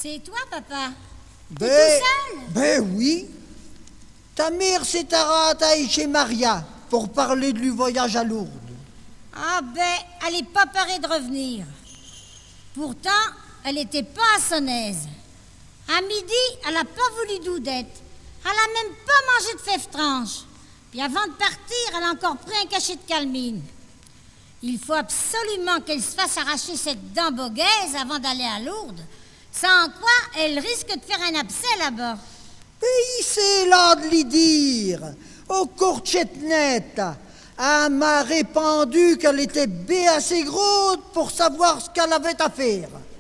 C'est toi, papa? T'es Ben, tout seul? ben oui. Ta mère s'est arrêtée chez Maria pour parler du voyage à Lourdes. Ah ben, elle est pas parée de revenir. Pourtant, elle était pas à son aise. À midi, elle a pas voulu d'oudette. Elle a même pas mangé de fèves tranches. Puis avant de partir, elle a encore pris un cachet de calmine. Il faut absolument qu'elle se fasse arracher cette dent boguaise avant d'aller à Lourdes. Sans quoi, elle risque de faire un abcès là-bas. Et c'est là de lui dire, aux courchettes nettes, elle m'a répondu qu'elle était bien assez grosse pour savoir ce qu'elle avait à faire.